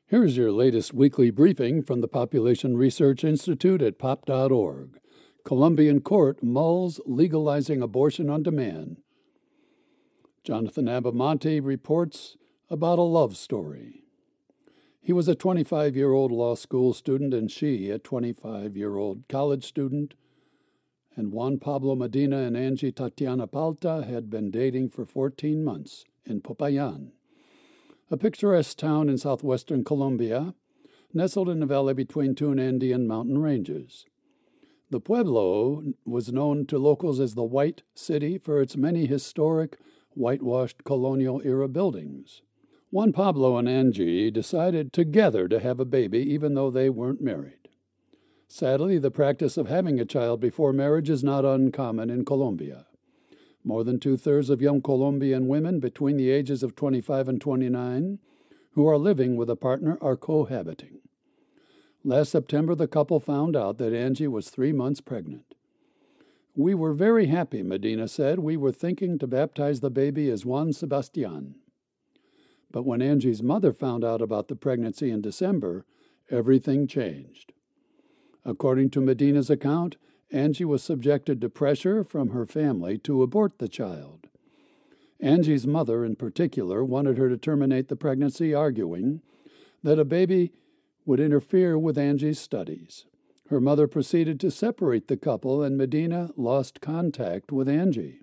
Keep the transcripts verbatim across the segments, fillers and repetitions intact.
Here's your latest weekly briefing from the Population Research Institute at pop dot org. Colombian court mulls legalizing abortion on demand. Jonathan Abamonte reports about a love story. He was a twenty-five-year-old law school student and she a twenty-five-year-old college student, and Juan Pablo Medina and Angie Tatiana Palta had been dating for fourteen months in Popayan, a picturesque town in southwestern Colombia, nestled in the valley between two Andean mountain ranges. The pueblo was known to locals as the White City for its many historic, whitewashed colonial-era buildings. Juan Pablo and Angie decided together to have a baby even though they weren't married. Sadly, the practice of having a child before marriage is not uncommon in Colombia. More than two-thirds of young Colombian women between the ages of twenty-five and twenty-nine who are living with a partner are cohabiting. Last September, the couple found out that Angie was three months pregnant. "We were very happy," Medina said. "We were thinking to baptize the baby as Juan Sebastian." But when Angie's mother found out about the pregnancy in December, everything changed. According to Medina's account, Angie was subjected to pressure from her family to abort the child. Angie's mother, in particular, wanted her to terminate the pregnancy, arguing that a baby would interfere with Angie's studies. Her mother proceeded to separate the couple, and Medina lost contact with Angie.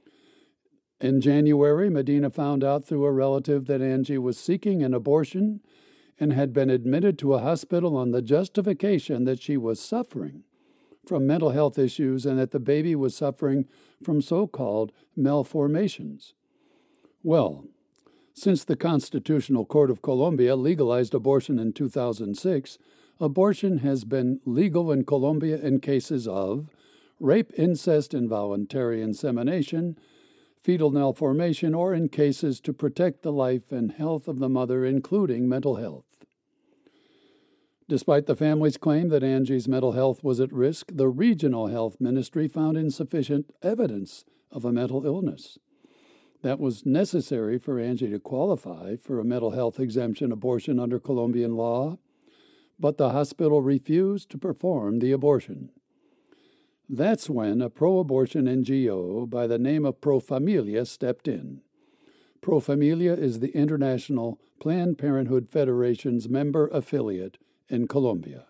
In January, Medina found out through a relative that Angie was seeking an abortion and had been admitted to a hospital on the justification that she was suffering from mental health issues and that the baby was suffering from so-called malformations. Well, since the Constitutional Court of Colombia legalized abortion in two thousand six, abortion has been legal in Colombia in cases of rape, incest, involuntary insemination, fetal malformation, or in cases to protect the life and health of the mother, including mental health. Despite the family's claim that Angie's mental health was at risk, the regional health ministry found insufficient evidence of a mental illness that was necessary for Angie to qualify for a mental health exemption abortion under Colombian law, but the hospital refused to perform the abortion. That's when a pro-abortion N G O by the name of Pro Familia stepped in. Pro Familia is the International Planned Parenthood Federation's member affiliate in Colombia.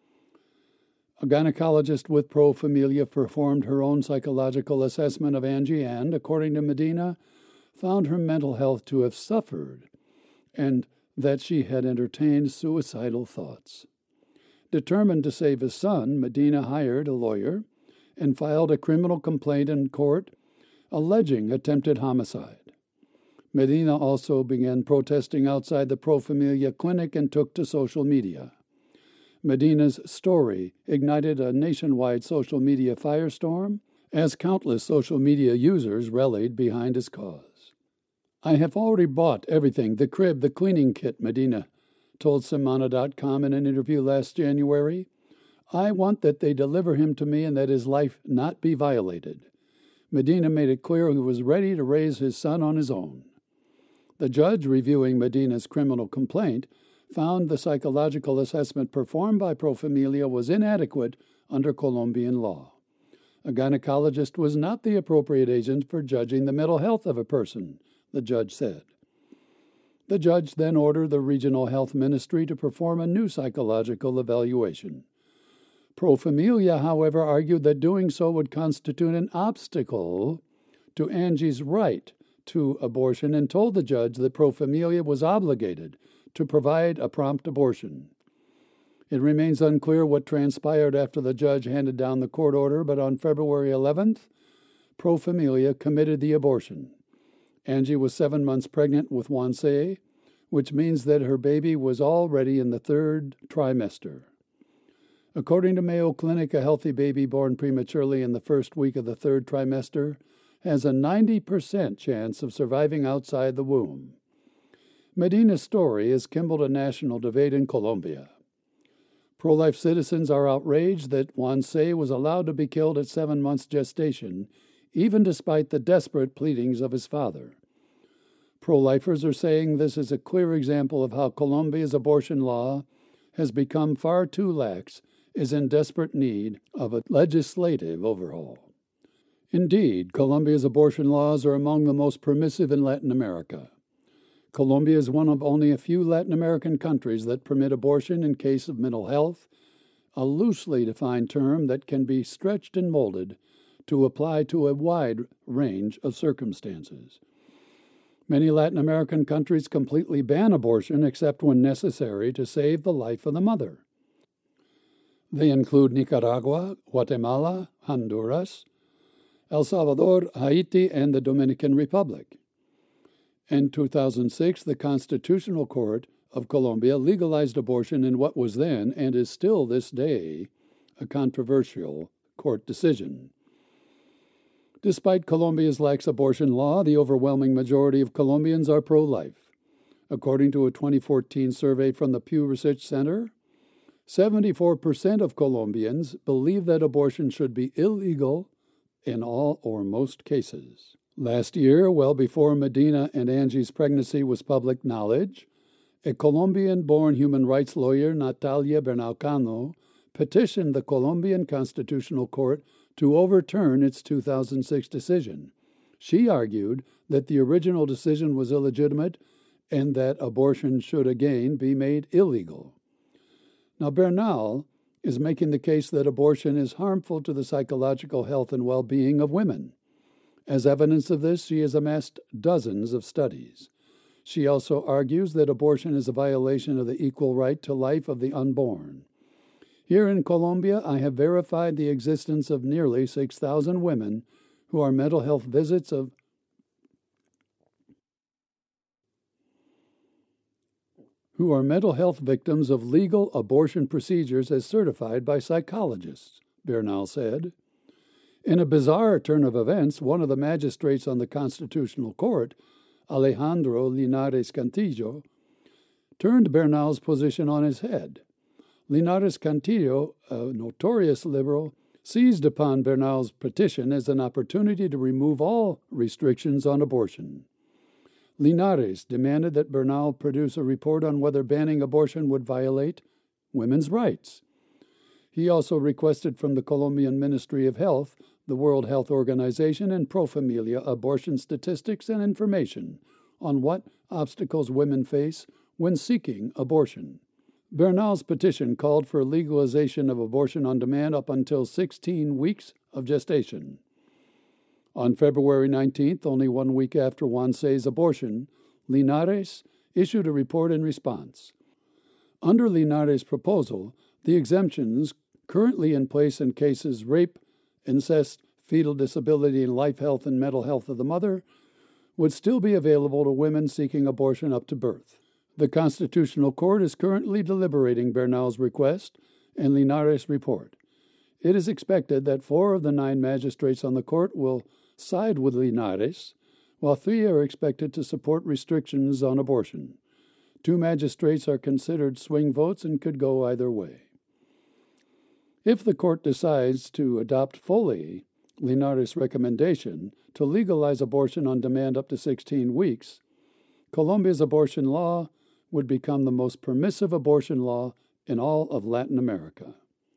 A gynecologist with Pro Familia performed her own psychological assessment of Angie and, according to Medina, found her mental health to have suffered and that she had entertained suicidal thoughts. Determined to save his son, Medina hired a lawyer and filed a criminal complaint in court alleging attempted homicide. Medina also began protesting outside the Pro Familia clinic and took to social media. Medina's story ignited a nationwide social media firestorm as countless social media users rallied behind his cause. "I have already bought everything, the crib, the cleaning kit," Medina told Semana dot com in an interview last January. "I want that they deliver him to me and that his life not be violated." Medina made it clear he was ready to raise his son on his own. The judge reviewing Medina's criminal complaint found the psychological assessment performed by Pro Familia was inadequate under Colombian law. A gynecologist was not the appropriate agent for judging the mental health of a person, the judge said. The judge then ordered the regional health ministry to perform a new psychological evaluation. Pro Familia, however, argued that doing so would constitute an obstacle to Angie's right to abortion and told the judge that Pro Familia was obligated to provide a prompt abortion. It remains unclear what transpired after the judge handed down the court order, but on February eleventh, Pro Familia committed the abortion. Angie was seven months pregnant with Juan C, which means that her baby was already in the third trimester. According to Mayo Clinic, a healthy baby born prematurely in the first week of the third trimester has a ninety percent chance of surviving outside the womb. Medina's story has kindled a national debate in Colombia. Pro-life citizens are outraged that Juan C was allowed to be killed at seven months gestation, even despite the desperate pleadings of his father. Pro-lifers are saying this is a clear example of how Colombia's abortion law has become far too lax, is in desperate need of a legislative overhaul. Indeed, Colombia's abortion laws are among the most permissive in Latin America. Colombia is one of only a few Latin American countries that permit abortion in case of mental health, a loosely defined term that can be stretched and molded to apply to a wide range of circumstances. Many Latin American countries completely ban abortion except when necessary to save the life of the mother. They include Nicaragua, Guatemala, Honduras, El Salvador, Haiti, and the Dominican Republic. In two thousand six, the Constitutional Court of Colombia legalized abortion in what was then, and is still this day, a controversial court decision. Despite Colombia's lax abortion law, the overwhelming majority of Colombians are pro-life. According to a twenty fourteen survey from the Pew Research Center, seventy-four percent of Colombians believe that abortion should be illegal in all or most cases. Last year, well before Medina and Angie's pregnancy was public knowledge, a Colombian-born human rights lawyer, Natalia Bernalcano, petitioned the Colombian Constitutional Court to overturn its two thousand six decision. She argued that the original decision was illegitimate and that abortion should again be made illegal. Now, Bernal is making the case that abortion is harmful to the psychological health and well-being of women. As evidence of this, she has amassed dozens of studies. She also argues that abortion is a violation of the equal right to life of the unborn. Here in Colombia, I have verified the existence of nearly six thousand women who are mental health visits of who are mental health victims of legal abortion procedures as certified by psychologists, Bernal said. In a bizarre turn of events, one of the magistrates on the Constitutional Court, Alejandro Linares Cantillo, turned Bernal's position on his head. Linares Cantillo, a notorious liberal, seized upon Bernal's petition as an opportunity to remove all restrictions on abortion. Linares demanded that Bernal produce a report on whether banning abortion would violate women's rights. He also requested from the Colombian Ministry of Health, the World Health Organization, and Pro Familia abortion statistics and information on what obstacles women face when seeking abortion. Bernal's petition called for legalization of abortion on demand up until sixteen weeks of gestation. On February nineteenth, only one week after Juancé's abortion, Linares issued a report in response. Under Linares' proposal, the exemptions currently in place in cases rape, incest, fetal disability, and life health and mental health of the mother would still be available to women seeking abortion up to birth. The Constitutional Court is currently deliberating Bernal's request and Linares' report. It is expected that four of the nine magistrates on the court will side with Linares, while three are expected to support restrictions on abortion. Two magistrates are considered swing votes and could go either way. If the court decides to adopt fully Linares' recommendation to legalize abortion on demand up to sixteen weeks, Colombia's abortion law would become the most permissive abortion law in all of Latin America.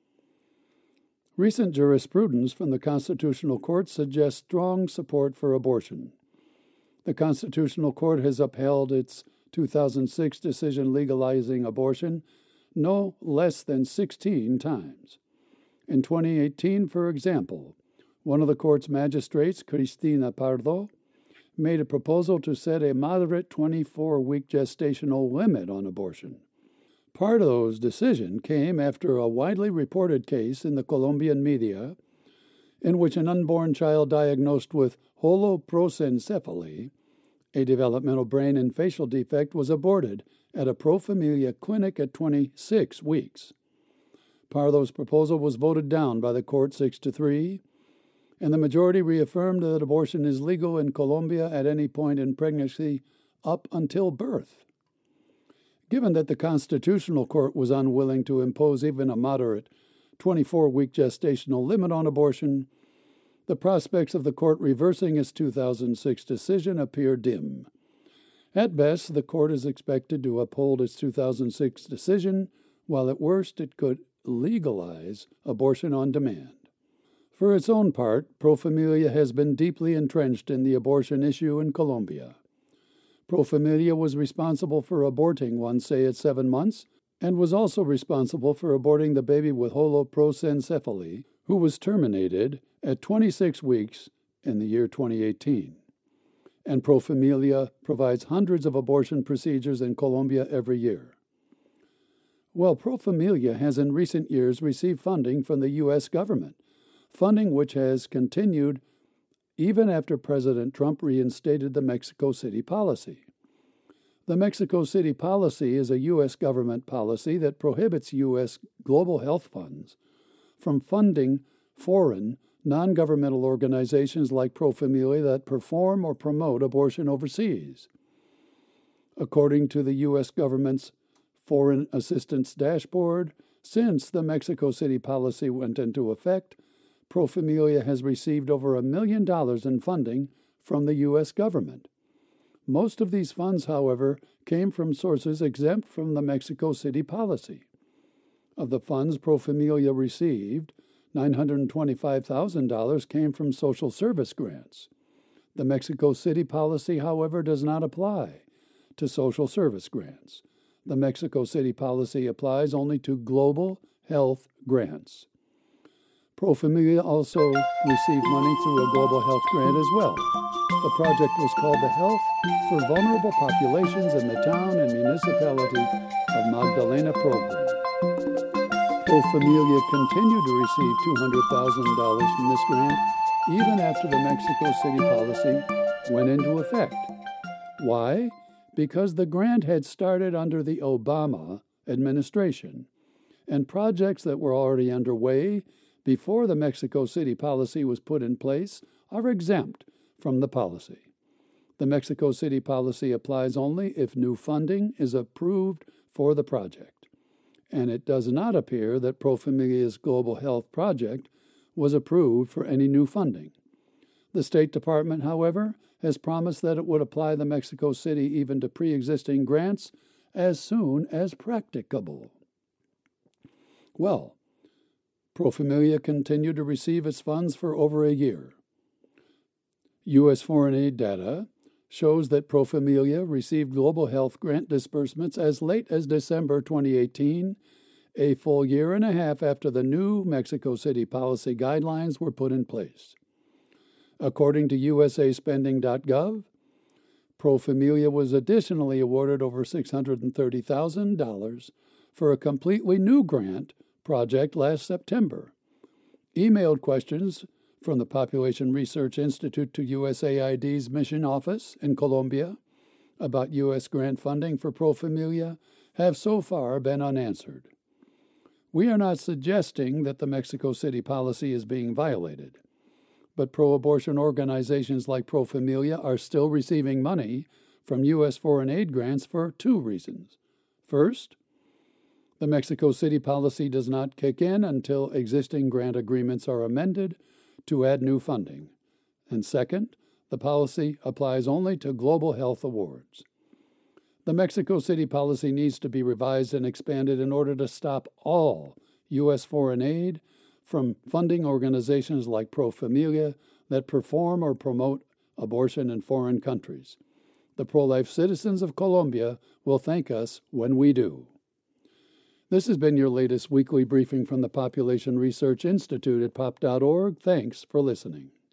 Recent jurisprudence from the Constitutional Court suggests strong support for abortion. The Constitutional Court has upheld its two thousand six decision legalizing abortion no less than sixteen times. In twenty eighteen, for example, one of the court's magistrates, Cristina Pardo, made a proposal to set a moderate twenty-four week gestational limit on abortion. Pardo's decision came after a widely reported case in the Colombian media in which an unborn child diagnosed with holoprosencephaly, a developmental brain and facial defect, was aborted at a Pro Familia clinic at twenty-six weeks. Pardo's proposal was voted down by the court six to three, and the majority reaffirmed that abortion is legal in Colombia at any point in pregnancy up until birth. Given that the Constitutional Court was unwilling to impose even a moderate twenty-four week gestational limit on abortion, the prospects of the court reversing its two thousand six decision appear dim. At best, the court is expected to uphold its two thousand six decision, while at worst it could legalize abortion on demand. For its own part, Pro Familia has been deeply entrenched in the abortion issue in Colombia. Pro Familia was responsible for aborting Wansay at seven months and was also responsible for aborting the baby with holoprosencephaly, who was terminated at twenty-six weeks in the year twenty eighteen. And Pro Familia provides hundreds of abortion procedures in Colombia every year. Well, Pro Familia has in recent years received funding from the U S government, funding which has continued even after President Trump reinstated the Mexico City policy. The Mexico City policy is a U S government policy that prohibits U S global health funds from funding foreign, non-governmental organizations like Pro Familia that perform or promote abortion overseas. According to the U S government's Foreign Assistance Dashboard, since the Mexico City policy went into effect, Pro Familia has received over a million dollars in funding from the U S government. Most of these funds, however, came from sources exempt from the Mexico City policy. Of the funds Pro Familia received, nine hundred twenty-five thousand dollars came from social service grants. The Mexico City policy, however, does not apply to social service grants. The Mexico City policy applies only to global health grants. Pro Familia also received money through a global health grant as well. The project was called the Health for Vulnerable Populations in the Town and Municipality of Magdalena program. Pro Familia continued to receive two hundred thousand dollars from this grant even after the Mexico City policy went into effect. Why? Because the grant had started under the Obama administration, and projects that were already underway before the Mexico City policy was put in place are exempt from the policy. The Mexico City policy applies only if new funding is approved for the project, and it does not appear that Pro Familia's Global Health Project was approved for any new funding. The State Department, however, has promised that it would apply the Mexico City even to pre-existing grants as soon as practicable. Well, Pro Familia continued to receive its funds for over a year. U S foreign aid data shows that Pro Familia received global health grant disbursements as late as December twenty eighteen, a full year and a half after the new Mexico City policy guidelines were put in place. According to U S A Spending dot gov, Pro Familia was additionally awarded over six hundred thirty thousand dollars for a completely new grant project last September. Emailed questions from the Population Research Institute to U S A I D's mission office in Colombia about U S grant funding for Pro Familia have so far been unanswered. We are not suggesting that the Mexico City policy is being violated, but pro-abortion organizations like Pro Familia are still receiving money from U S foreign aid grants for two reasons. First, the Mexico City policy does not kick in until existing grant agreements are amended to add new funding. And second, the policy applies only to global health awards. The Mexico City policy needs to be revised and expanded in order to stop all U S foreign aid from funding organizations like Pro Familia that perform or promote abortion in foreign countries. The pro-life citizens of Colombia will thank us when we do. This has been your latest weekly briefing from the Population Research Institute at pop dot org. Thanks for listening.